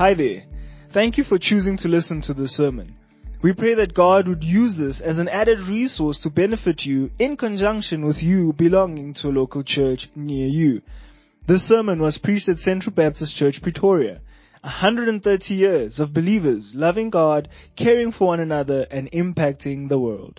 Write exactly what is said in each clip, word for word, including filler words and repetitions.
Hi there. Thank you for choosing to listen to this sermon. We pray that God would use this as an added resource to benefit you in conjunction with you belonging to a local church near you. This sermon was preached at Central Baptist Church, Pretoria. one hundred thirty years of believers loving God, caring for one another, and impacting the world.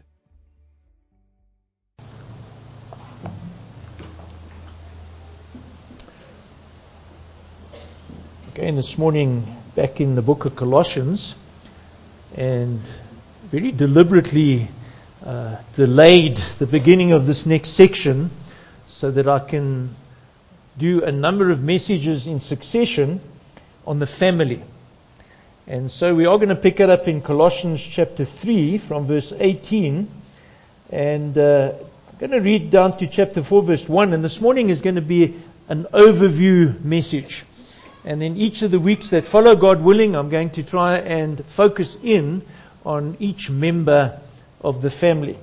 Again this morning back in the book of Colossians, and very deliberately uh, delayed the beginning of this next section so that I can do a number of messages in succession on the family. And so we are going to pick it up in Colossians chapter three from verse eighteen, and uh, I'm going to read down to chapter four verse one, and this morning is going to be an overview message. And then each of the weeks that follow, God willing, I'm going to try and focus in on each member of the family.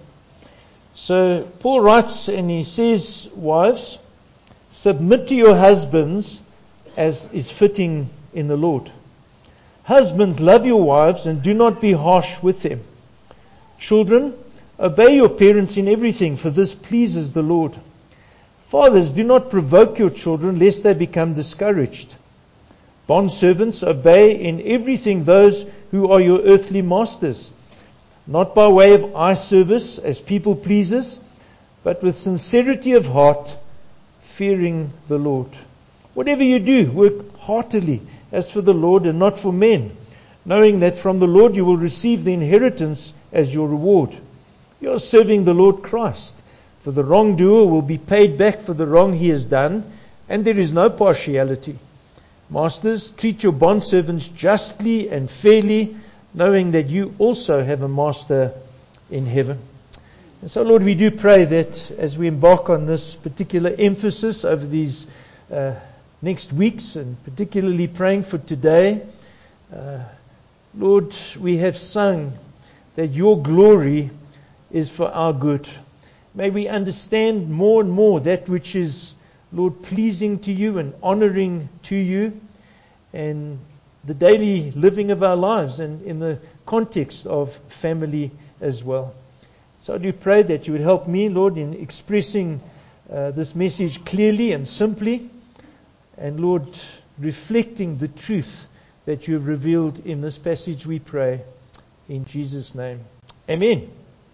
So Paul writes and he says, wives, submit to your husbands as is fitting in the Lord. Husbands, love your wives and do not be harsh with them. Children, obey your parents in everything, for this pleases the Lord. Fathers, do not provoke your children lest they become discouraged. Bondservants, obey in everything those who are your earthly masters, not by way of eye service as people pleasers, but with sincerity of heart, fearing the Lord. Whatever you do, work heartily as for the Lord and not for men, knowing that from the Lord you will receive the inheritance as your reward. You are serving the Lord Christ, for the wrongdoer will be paid back for the wrong he has done, and there is no partiality. Masters, treat your bondservants justly and fairly, knowing that you also have a master in heaven. And so, Lord, we do pray that as we embark on this particular emphasis over these uh, next weeks, and particularly praying for today, uh, Lord, we have sung that your glory is for our good. May we understand more and more that which is, Lord, pleasing to you and honoring to you, and the daily living of our lives, and in the context of family as well. So I do pray that you would help me, Lord, in expressing uh, this message clearly and simply, and Lord, reflecting the truth that you have revealed in this passage, we pray in Jesus' name. Amen.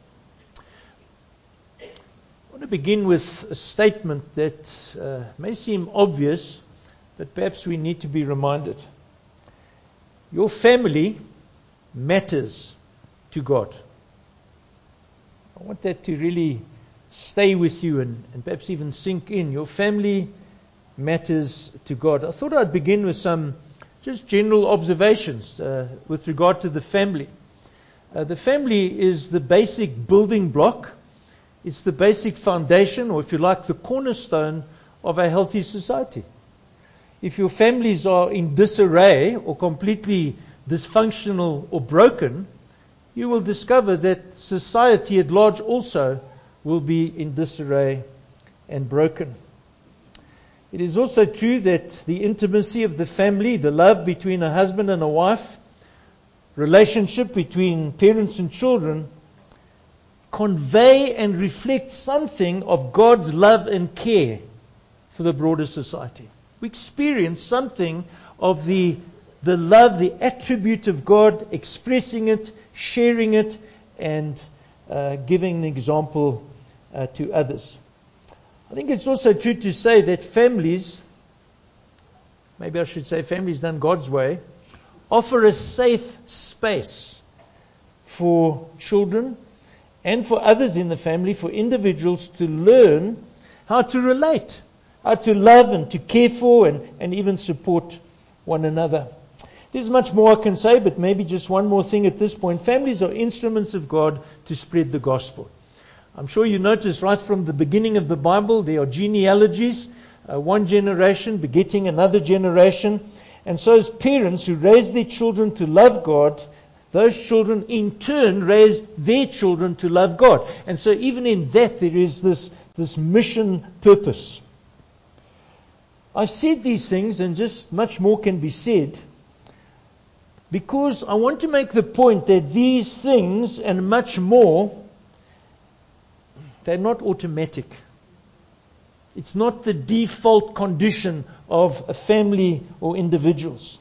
I want to begin with a statement that uh, may seem obvious, but perhaps we need to be reminded. Your family matters to God. I want that to really stay with you and, and perhaps even sink in. Your family matters to God. I thought I'd begin with some just general observations uh, with regard to the family. Uh, the family is the basic building block. It's the basic foundation, or if you like, the cornerstone of a healthy society. If your families are in disarray or completely dysfunctional or broken, you will discover that society at large also will be in disarray and broken. It is also true that the intimacy of the family, the love between a husband and a wife, relationship between parents and children, convey and reflect something of God's love and care for the broader society. We experience something of the, the love, the attribute of God, expressing it, sharing it, and uh, giving an example uh, to others. I think it's also true to say that families, maybe I should say families done God's way, offer a safe space for children and for others in the family, for individuals to learn how to relate, how to love and to care for and, and even support one another. There's much more I can say, but maybe just one more thing at this point. Families are instruments of God to spread the gospel. I'm sure you notice right from the beginning of the Bible, there are genealogies, uh, one generation begetting another generation. And so as parents who raise their children to love God, those children in turn raise their children to love God. And so even in that there is this, this mission purpose. I've said these things, and just much more can be said. because I want to make the point that these things and much more, they're not automatic. It's not the default condition of a family or individuals.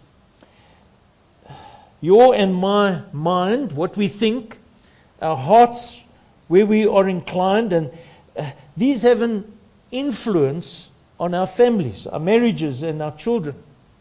Your and my mind, what we think, our hearts, where we are inclined, and uh, these have an influence on our families, our marriages, and our children.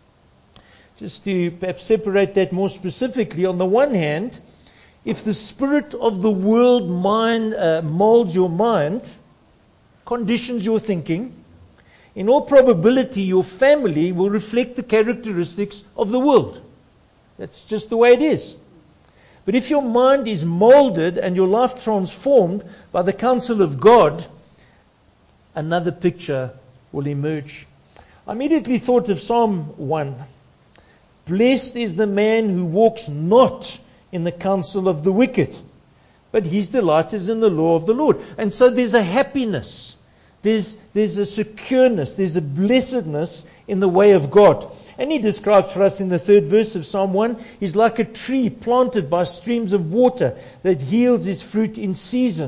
Just to perhaps separate that more specifically, on the one hand, if the spirit of the world mind uh, molds your mind, conditions your thinking, in all probability your family will reflect the characteristics of the world. That's just the way it is. But if your mind is molded and your life transformed by the counsel of God, another picture will emerge. I immediately thought of Psalm one. Blessed is the man who walks not in the counsel of the wicked, but his delight is in the law of the Lord. And so there's a happiness. There's, there's a secureness. There's a blessedness in the way of God. And he describes for us in the third verse of Psalm one, he's like a tree planted by streams of water that yields its fruit in season.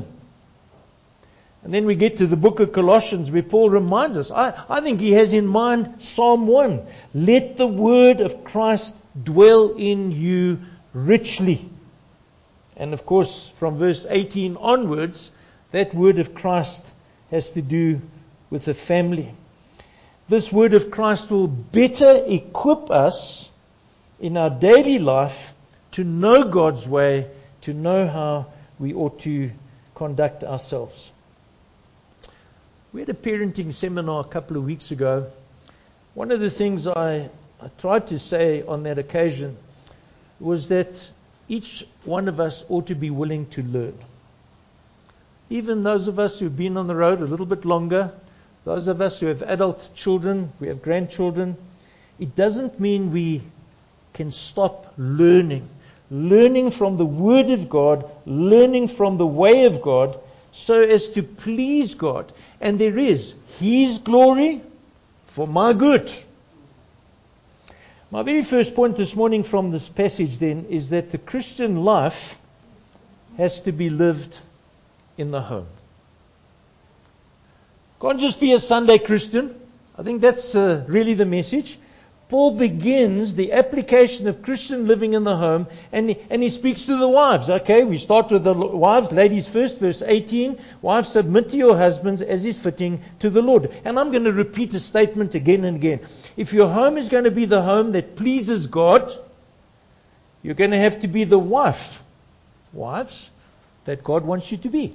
And then we get to the book of Colossians where Paul reminds us, I, I think he has in mind Psalm one. Let the word of Christ dwell in you richly. And of course, from verse eighteen onwards, that word of Christ has to do with the family. This word of Christ will better equip us in our daily life to know God's way, to know how we ought to conduct ourselves. We had a parenting seminar a couple of weeks ago. One of the things I, I tried to say on that occasion was that each one of us ought to be willing to learn. Even those of us who've been on the road a little bit longer, those of us who have adult children, we have grandchildren, it doesn't mean we can stop learning. Learning from the Word of God, learning from the way of God, so as to please God. And there is His glory for my good. My very first point this morning from this passage then is that the Christian life has to be lived in the home. Can't just be a Sunday Christian. I think that's uh, really the message. Paul begins the application of Christian living in the home, and he, and he speaks to the wives. Okay, we start with the wives, ladies first, verse eighteen. Wives, submit to your husbands as is fitting to the Lord. And I'm going to repeat a statement again and again. If your home is going to be the home that pleases God, you're going to have to be the wife, wives, that God wants you to be.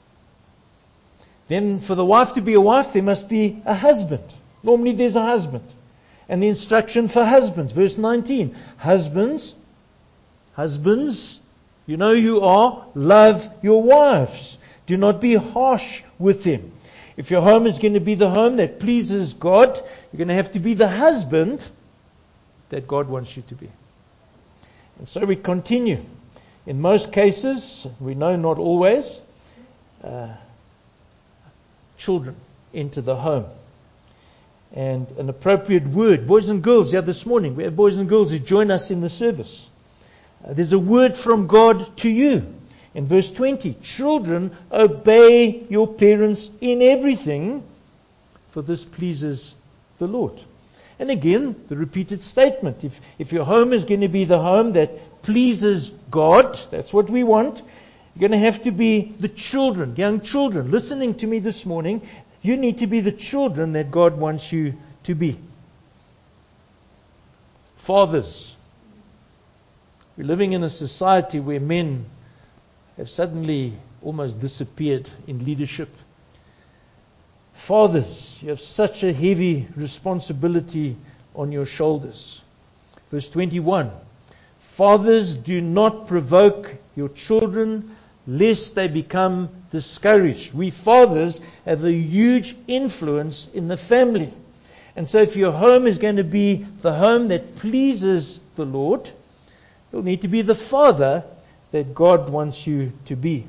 Then for the wife to be a wife, there must be a husband. Normally there's a husband. And the instruction for husbands, verse nineteen. Husbands, husbands, you know you are, love your wives. Do not be harsh with them. If your home is going to be the home that pleases God, you're going to have to be the husband that God wants you to be. And so we continue. In most cases, we know not always, uh, children enter the home. And an appropriate word, boys and girls, yeah, this morning we have boys and girls who join us in the service. Uh, there's a word from God to you. In verse twenty, children, obey your parents in everything, for this pleases the Lord. And again, the repeated statement. If, if your home is going to be the home that pleases God, that's what we want, you're going to have to be the children, young children, listening to me this morning. You need to be the children that God wants you to be. Fathers. We're living in a society where men have suddenly almost disappeared in leadership. Fathers, you have such a heavy responsibility on your shoulders. Verse twenty-one. Fathers, do not provoke your children, lest they become discouraged. We fathers have a huge influence in the family. And so if your home is going to be the home that pleases the Lord, you'll need to be the father that God wants you to be.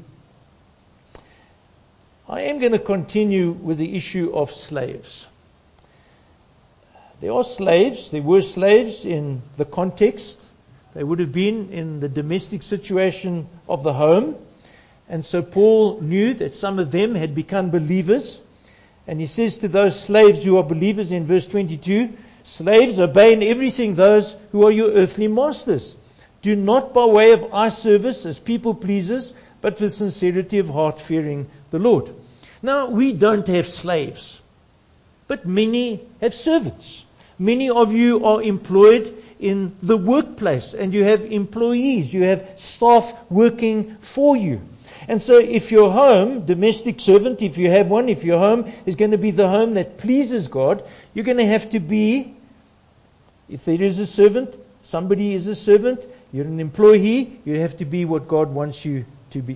I am going to continue with the issue of slaves. There are slaves, there were slaves in the context They would have been in the domestic situation of the home. And so Paul knew that some of them had become believers. And he says to those slaves who are believers in verse twenty-two, slaves, obey in everything those who are your earthly masters. Do not by way of eye service as people pleasers, but with sincerity of heart fearing the Lord. Now, we don't have slaves, but many have servants. Many of you are employed in the workplace, and you have employees, you have staff working for you. And so if your home, domestic servant, if you have one, if your home is going to be the home that pleases God, you're going to have to be, if there is a servant, somebody is a servant, you're an employee, you have to be what God wants you to be.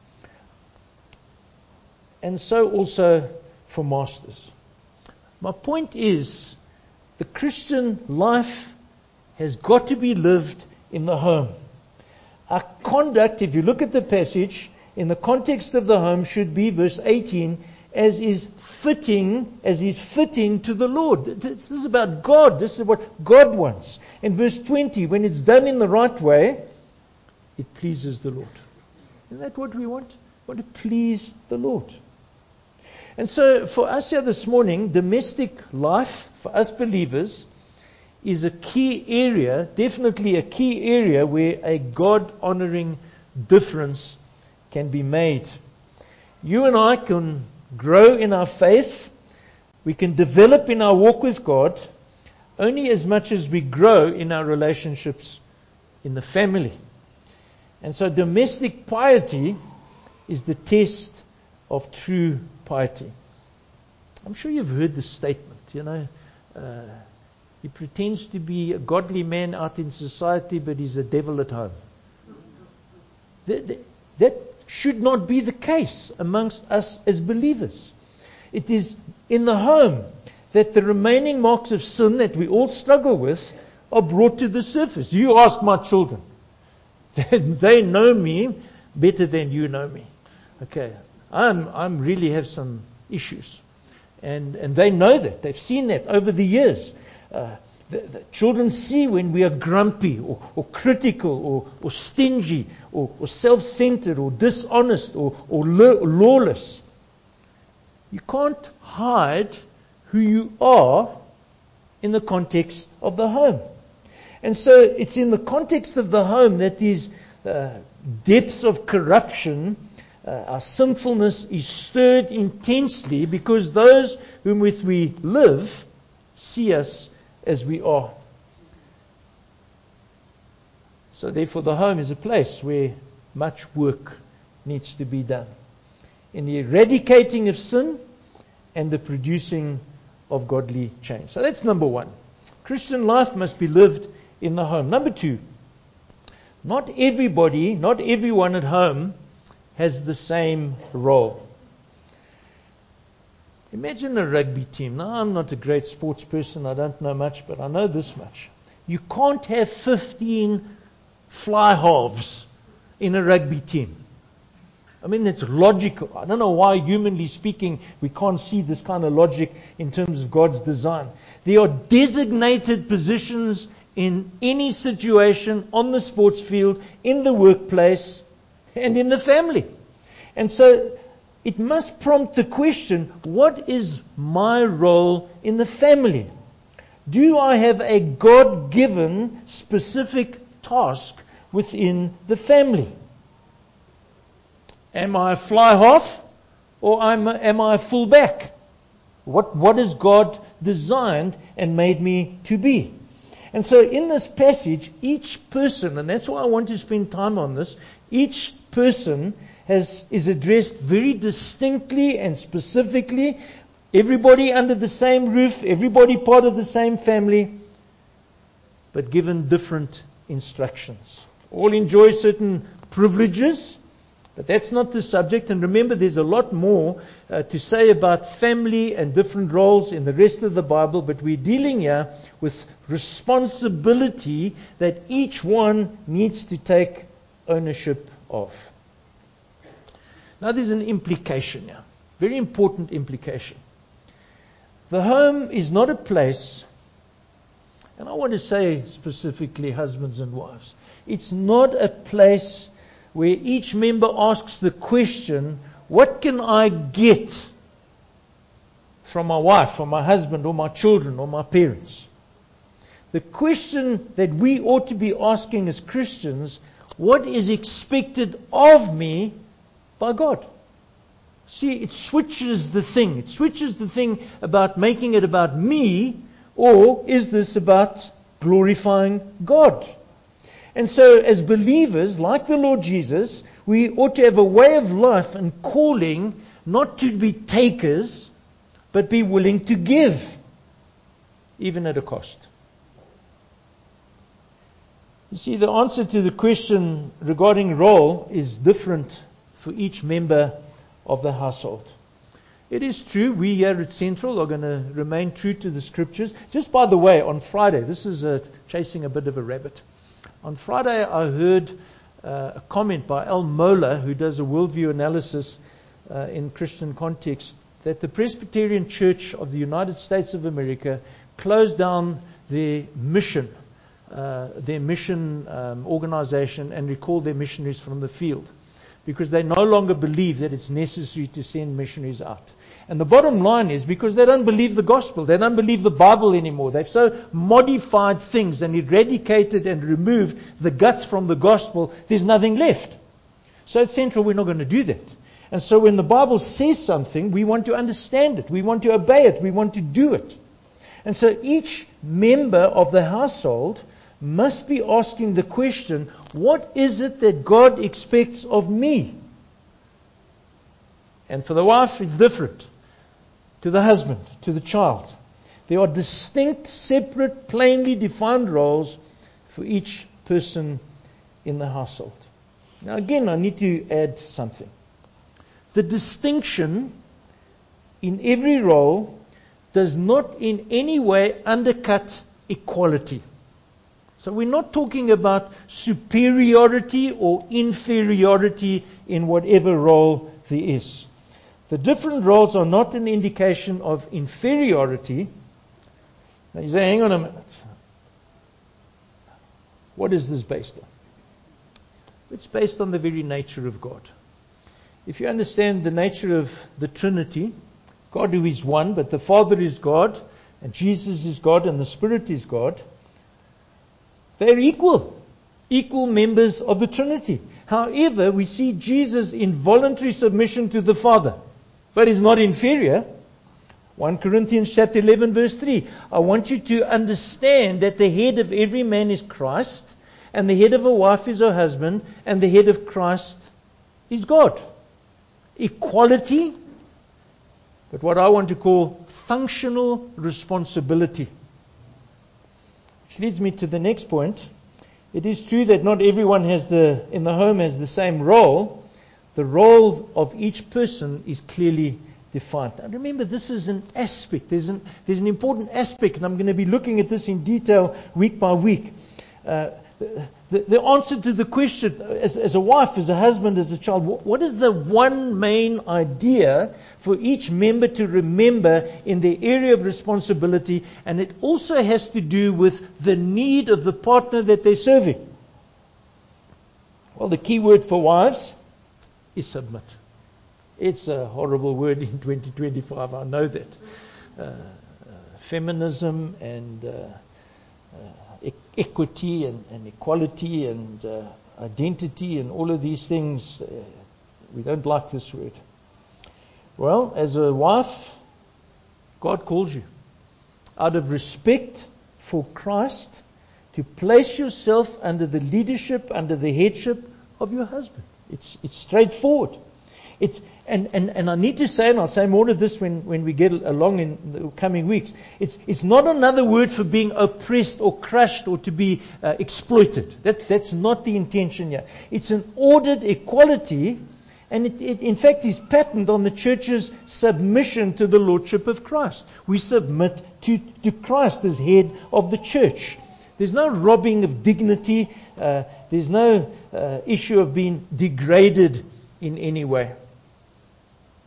And so also for masters. My point is, the Christian life has got to be lived in the home. Our conduct, if you look at the passage, in the context of the home should be, verse eighteen, as is fitting, as is fitting to the Lord. This is about God. This is what God wants. In verse twenty, when it's done in the right way, it pleases the Lord. Isn't that what we want? We want to please the Lord. And so for us here this morning, domestic life, for us believers, is a key area, definitely a key area where a God-honoring difference can be made. You and I can grow in our faith. We can develop in our walk with God only as much as we grow in our relationships in the family. And so domestic piety is the test of true piety. I'm sure you've heard this statement, you know. Uh, he pretends to be a godly man out in society, but he's a devil at home. That, that, that should not be the case amongst us as believers. It is in the home that the remaining marks of sin that we all struggle with are brought to the surface. You ask my children. They know me better than you know me. Okay. I'm, I'm really have some issues. And, and they know that. They've seen that over the years. Uh, the, the children see when we are grumpy or, or critical or, or stingy or, or self-centered or dishonest or, or lawless. You can't hide who you are in the context of the home. And so it's in the context of the home that these uh, depths of corruption, uh, our sinfulness is stirred intensely, because those whom with we live see us as we are. So therefore the home is a place where much work needs to be done in the eradicating of sin and the producing of godly change. So that's number one. Christian life must be lived in the home. Number two, not everybody, not everyone at home has the same role. Imagine a rugby team. Now, I'm not a great sports person. I don't know much, but I know this much. You can't have fifteen fly halves in a rugby team. I mean, it's logical. I don't know why, humanly speaking, we can't see this kind of logic in terms of God's design. There are designated positions in any situation, on the sports field, in the workplace, and in the family. And so it must prompt the question, what is my role in the family? Do I have a God-given specific task within the family? Am I a fly half, or am I, am I a full back? What, what has God designed and made me to be? And so in this passage, each person, and that's why I want to spend time on this, each person has is addressed very distinctly and specifically. Everybody under the same roof, everybody part of the same family, but given different instructions. All enjoy certain privileges, but that's not the subject. And remember, there's a lot more uh, to say about family and different roles in the rest of the Bible, but we're dealing here with responsibility that each one needs to take ownership of. Now there's an implication here, very important implication. The home is not a place And I want to say specifically husbands and wives. It's not a place where each member asks the question, what can I get from my wife or my husband or my children or my parents? The question that we ought to be asking as Christians, what is expected of me by God? See, it switches the thing. It switches the thing about making it about me, or is this about glorifying God? And so as believers, like the Lord Jesus, we ought to have a way of life and calling not to be takers, but be willing to give, even at a cost. You see, the answer to the question regarding role is different for each member of the household. It is true, we here at Central are going to remain true to the Scriptures. Just by the way, on Friday, this is a, chasing a bit of a rabbit. On Friday, I heard uh, a comment by Al Mohler, who does a worldview analysis uh, in Christian context, that the Presbyterian Church of the United States of America closed down their mission, uh, their mission um, organization, and recalled their missionaries from the field, because they no longer believe that it's necessary to send missionaries out. And the bottom line is because they don't believe the gospel. They don't believe the Bible anymore. They've so modified things and eradicated and removed the guts from the gospel, there's nothing left. So at Central, we're not going to do that. And so when the Bible says something, we want to understand it. We want to obey it. We want to do it. And so each member of the household must be asking the question, what is it that God expects of me? And for the wife, it's different. To the husband, to the child. There are distinct, separate, plainly defined roles for each person in the household. Now again, I need to add something. The distinction in every role does not in any way undercut equality. So we're not talking about superiority or inferiority in whatever role there is. The different roles are not an indication of inferiority. Now you say, hang on a minute. What is this based on? It's based on the very nature of God. If you understand the nature of the Trinity, God who is one, but the Father is God, and Jesus is God, and the Spirit is God, they're equal. Equal members of the Trinity. However, we see Jesus in voluntary submission to the Father. But he's not inferior. First Corinthians chapter eleven verse three. I want you to understand that the head of every man is Christ, and the head of a wife is her husband, and the head of Christ is God. Equality, but what I want to call functional responsibility. Which leads me to the next point. It is true that not everyone has the in the home has the same role. The role of each person is clearly defined. Now remember, this is an aspect. There's an, there's an important aspect, and I'm going to be looking at this in detail week by week. Uh, the, the, the answer to the question, as, as a wife, as a husband, as a child, what, what is the one main idea for each member to remember in their area of responsibility? And it also has to do with the need of the partner that they're serving. Well, the key word for wives is submit. It's a horrible word in twenty twenty-five, I know that. Uh, uh, feminism and uh, uh, e- equity and, and equality and uh, identity and all of these things, uh, we don't like this word. Well, as a wife, God calls you out of respect for Christ to place yourself under the leadership, under the headship of your husband. It's it's straightforward. It's, and, and, and I need to say, and I'll say more of this when, when we get along in the coming weeks, it's it's not another word for being oppressed or crushed or to be uh, exploited. That That's not the intention here. It's an ordered equality, and it, it in fact is patterned on the church's submission to the lordship of Christ. We submit to, to Christ as head of the church. There's no robbing of dignity. Uh, there's no uh, issue of being degraded in any way.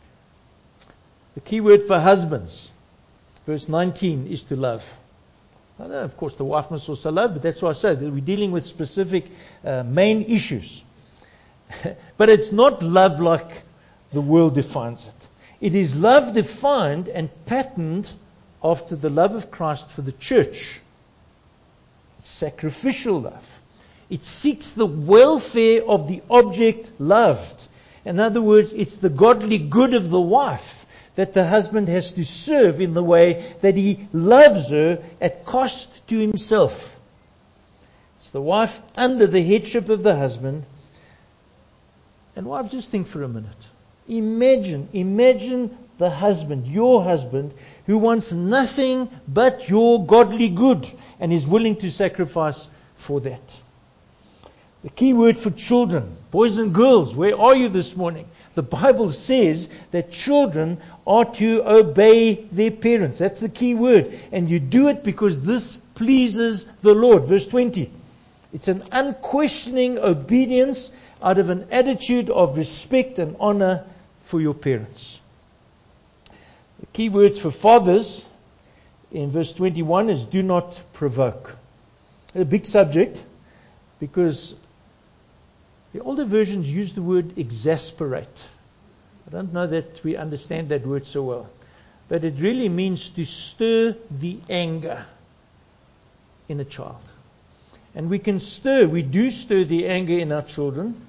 The key word for husbands, verse nineteen, is to love. I know, of course, the wife must also love, but that's why I say that we're dealing with specific uh, main issues. But it's not love like the world defines it. It is love defined and patterned after the love of Christ for the church. It's sacrificial love. It seeks the welfare of the object loved. In other words, it's the godly good of the wife that the husband has to serve in the way that he loves her at cost to himself. It's the wife under the headship of the husband. And wife, just think for a minute. Imagine, imagine the husband, your husband, who wants nothing but your godly good and is willing to sacrifice for that. The key word for children, boys and girls, where are you this morning? The Bible says that children are to obey their parents. That's the key word. And you do it because this pleases the Lord. Verse twenty. It's an unquestioning obedience out of an attitude of respect and honor for your parents. The key words for fathers in verse twenty-one is do not provoke. A big subject because the older versions use the word exasperate. I don't know that we understand that word so well. But it really means to stir the anger in a child. And we can stir, we do stir the anger in our children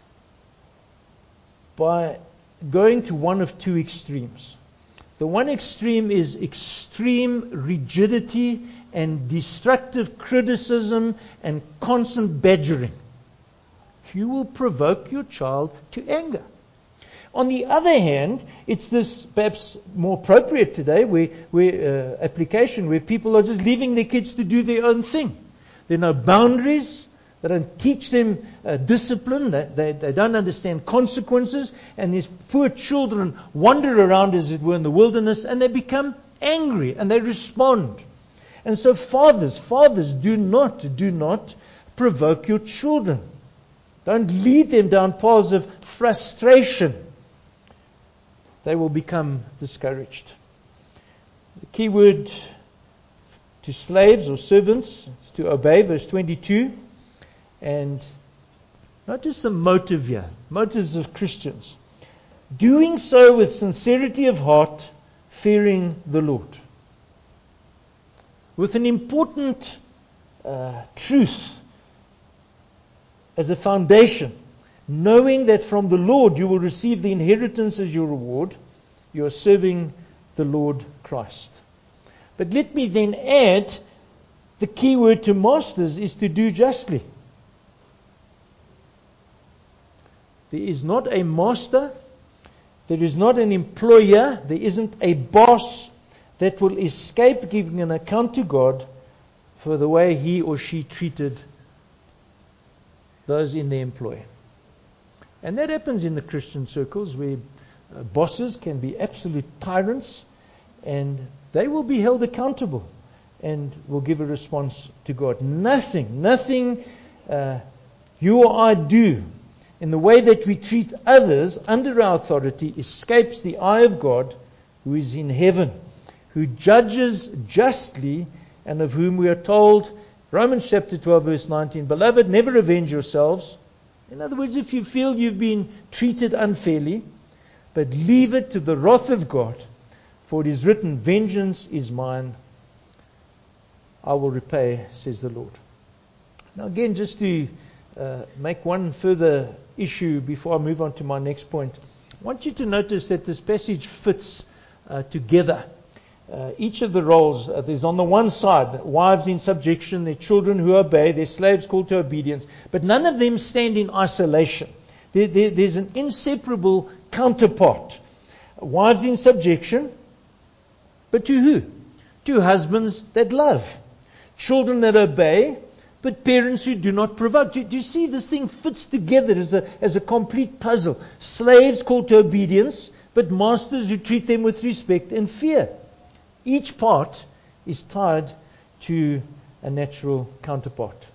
by going to one of two extremes. The one extreme is extreme rigidity and destructive criticism and constant badgering. You will provoke your child to anger. On the other hand, it's this perhaps more appropriate today where, where uh, application where people are just leaving their kids to do their own thing. There are no boundaries. They don't teach them uh, discipline. They, they, they don't understand consequences. And these poor children wander around, as it were, in the wilderness, and they become angry and they respond. And so fathers, fathers, do not, do not provoke your children. Don't lead them down paths of frustration. They will become discouraged. The key word to slaves or servants is to obey, verse twenty-two. And notice the motive here, motives of Christians. Doing so with sincerity of heart, fearing the Lord. With an important uh, truth as a foundation, knowing that from the Lord you will receive the inheritance as your reward, you are serving the Lord Christ. But let me then add, the key word to masters is to do justly. There is not a master, there is not an employer, there isn't a boss that will escape giving an account to God for the way he or she treated those in their employ. And that happens in the Christian circles where uh, bosses can be absolute tyrants and they will be held accountable and will give a response to God. Nothing, nothing uh, you or I do in the way that we treat others under our authority escapes the eye of God who is in heaven, who judges justly and of whom we are told, Romans chapter twelve verse nineteen, Beloved, never avenge yourselves. In other words, if you feel you've been treated unfairly, but leave it to the wrath of God, for it is written, Vengeance is mine, I will repay, says the Lord. Now again, just to uh, make one further issue before I move on to my next point, I want you to notice that this passage fits uh, together. Uh, each of the roles, uh, there's on the one side, wives in subjection, their children who obey, their slaves called to obedience, but none of them stand in isolation. There, there, there's an inseparable counterpart. Wives in subjection, but to who? To husbands that love. Children that obey, but parents who do not provoke. Do, do you see this thing fits together as a, as a complete puzzle? Slaves called to obedience, but masters who treat them with respect and fear. Each part is tied to a natural counterpart.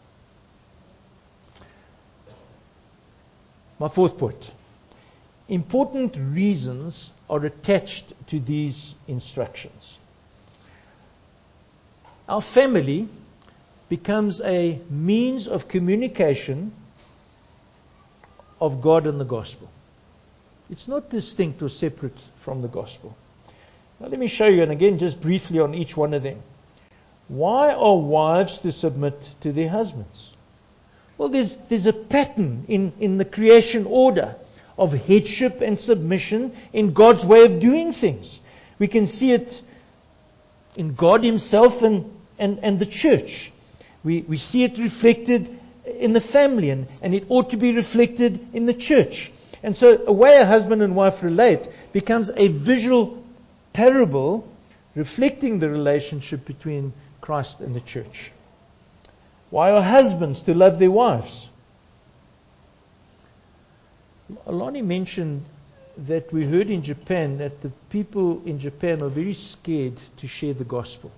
My fourth point. Important reasons are attached to these instructions. our family becomes a means of communication of God and the gospel. It's not distinct or separate from the gospel. Now let me show you, and again just briefly on each one of them. Why are wives to submit to their husbands? Well, there's, there's a pattern in, in the creation order of headship and submission in God's way of doing things. We can see it in God Himself and, and, and the church. We, we see it reflected in the family, and, and it ought to be reflected in the church. And so a way a husband and wife relate becomes a visual parable reflecting the relationship between Christ and the church. Why are husbands to love their wives? Alani mentioned that we heard in Japan that the people in Japan are very scared to share the gospel.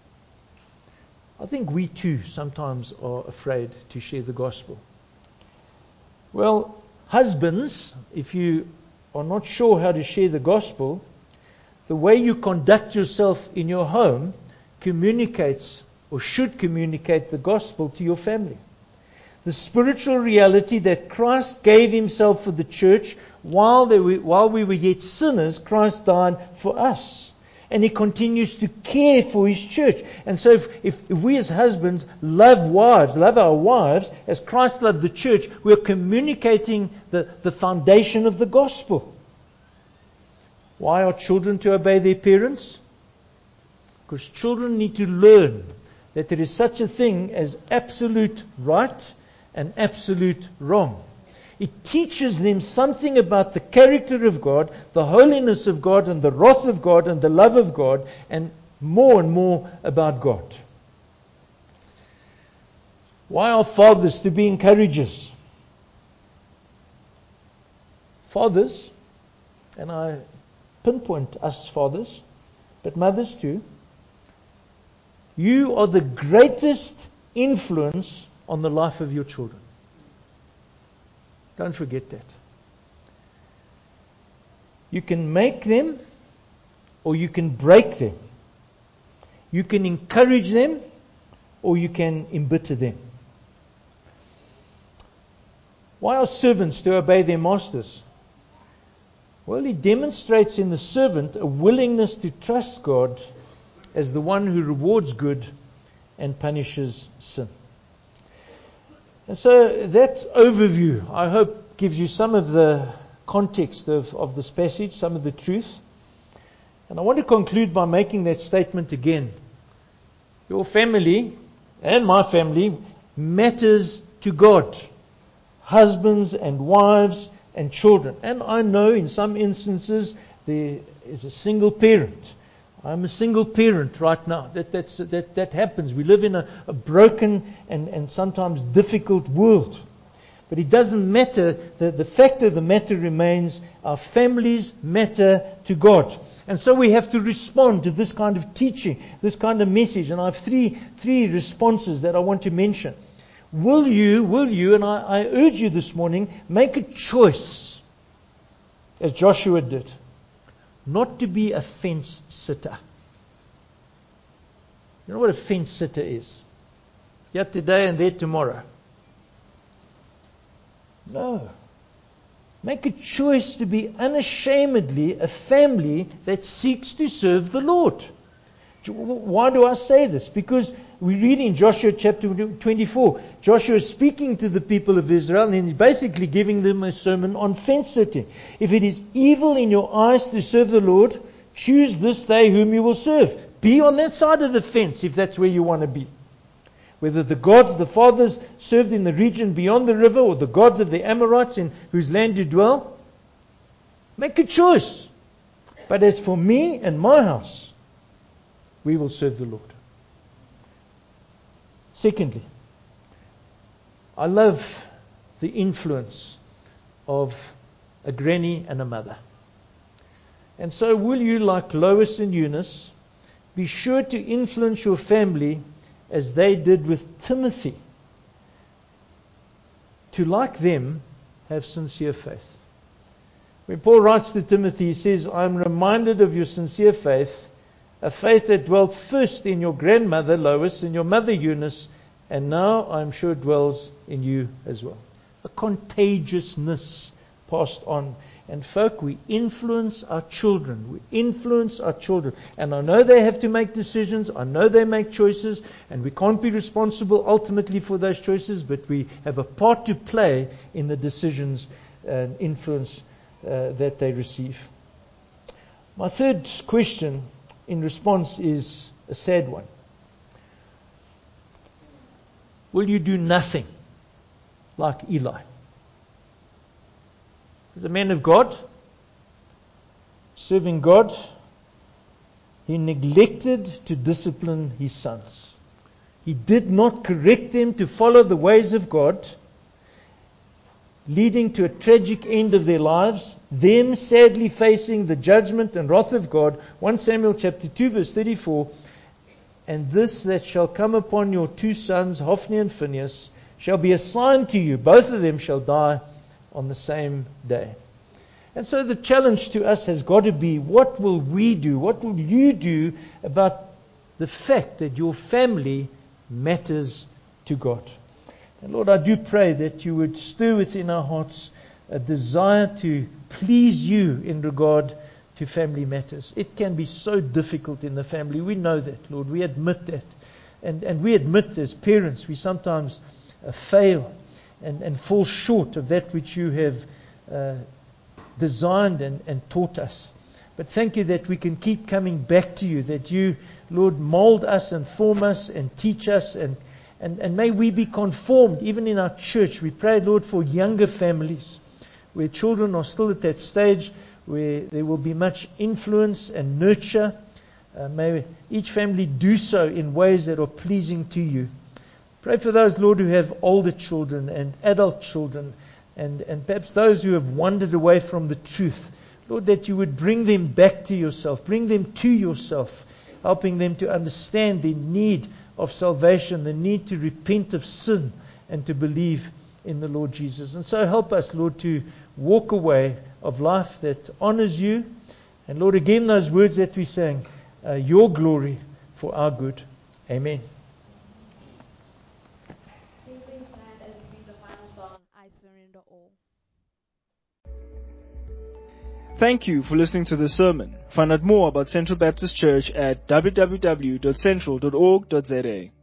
I think we too sometimes are afraid to share the gospel. Well, husbands, if you are not sure how to share the gospel, the way you conduct yourself in your home communicates or should communicate the gospel to your family. The spiritual reality that Christ gave Himself for the church while, they were, while we were yet sinners, Christ died for us. And He continues to care for His church. And so if, if, if we as husbands love wives, love our wives, as Christ loved the church, we're communicating the, the foundation of the gospel. Why are children to obey their parents? Because children need to learn that there is such a thing as absolute right and absolute wrong. It teaches them something about the character of God, the holiness of God, and the wrath of God, and the love of God, and more and more about God. Why are fathers to be encouragers? Fathers, and I pinpoint us fathers, but mothers too, you are the greatest influence on the life of your children. Don't forget that. You can make them or you can break them. You can encourage them or you can embitter them. Why are servants to obey their masters? Well, He demonstrates in the servant a willingness to trust God as the one who rewards good and punishes sin. And so that overview, I hope, gives you some of the context of, of this passage, some of the truth. And I want to conclude by making that statement again. Your family and my family matters to God. Husbands and wives and children. And I know in some instances there is a single parent. I'm a single parent right now. That that's, that that happens. We live in a, a broken and, and sometimes difficult world. But it doesn't matter. The, the fact of the matter remains our families matter to God. And so we have to respond to this kind of teaching, this kind of message. And I have three three responses that I want to mention. Will you, will you, and I, I urge you this morning, make a choice, as Joshua did, not to be a fence sitter. You know what a fence sitter is? Here today and there tomorrow. No. Make a choice to be unashamedly a family that seeks to serve the Lord. Why do I say this? Because we read in Joshua chapter twenty-four, Joshua is speaking to the people of Israel and he's basically giving them a sermon on fence sitting. If it is evil in your eyes to serve the Lord, choose this day whom you will serve. Be on that side of the fence if that's where you want to be. Whether the gods the fathers served in the region beyond the river or the gods of the Amorites in whose land you dwell, make a choice. But as for me and my house, we will serve the Lord. Secondly, I love the influence of a granny and a mother. And so will you, like Lois and Eunice, be sure to influence your family as they did with Timothy, to, like them, have sincere faith. When Paul writes to Timothy, he says, I am reminded of your sincere faith A faith that dwelt first in your grandmother Lois and your mother Eunice, and now I'm sure dwells in you as well. A contagiousness passed on. And folk, we influence our children. We influence our children. And I know they have to make decisions. I know they make choices. And we can't be responsible ultimately for those choices. But we have a part to play in the decisions and influence uh, that they receive. My third question in response is a sad one. Will you do nothing like Eli? As a man of God, serving God, he neglected to discipline his sons. He did not correct them to follow the ways of God, leading to a tragic end of their lives, them sadly facing the judgment and wrath of God. First Samuel chapter two verse thirty-four, and this that shall come upon your two sons, Hophni and Phinehas, shall be a sign to you. Both of them shall die on the same day. And so the challenge to us has got to be, what will we do? What will you do about the fact that your family matters to God? And Lord, I do pray that you would stir within our hearts a desire to please you in regard to family matters. It can be so difficult in the family. We know that, Lord. We admit that. And, and we admit as parents, we sometimes uh, fail and, and fall short of that which you have uh, designed and, and taught us. But thank you that we can keep coming back to you, that you, Lord, mold us and form us and teach us, and, and, and may we be conformed even in our church. We pray, Lord, for younger families where children are still at that stage where there will be much influence and nurture. Uh, may each family do so in ways that are pleasing to you. Pray for those, Lord, who have older children and adult children, and, and perhaps those who have wandered away from the truth. Lord, that you would bring them back to yourself, bring them to yourself, helping them to understand the need of salvation, the need to repent of sin and to believe in the Lord Jesus. And so help us, Lord, to walk away of life that honors you. And Lord, again, those words that we sang, uh, your glory for our good. Amen. Please stand as we sing the final song, I Surrender All. Thank you for listening to this sermon. Find out more about Central Baptist Church at w w w dot central dot org dot z a.